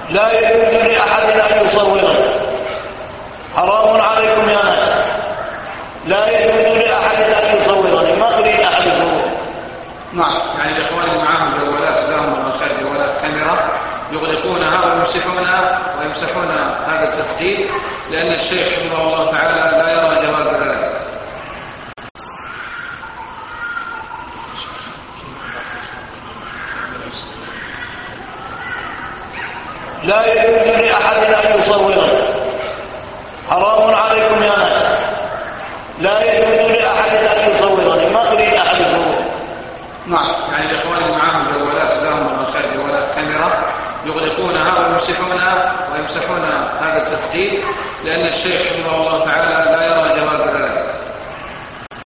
لا يجوز لأحد أن يصوره. حرام عليكم يا ناس، لا يجوز لأحد أن يصوره، ما أريد أحد يصوره. نعم. يعني الإخوان معهم جوالات زاهم الخير جوالات كاميرا يغلقونها ويمسحون هذا التسجيل، لأن الشيخ رحمه الله تعالى لا يرى جواز ذلك. لا يجوز لأحد أن يصوره.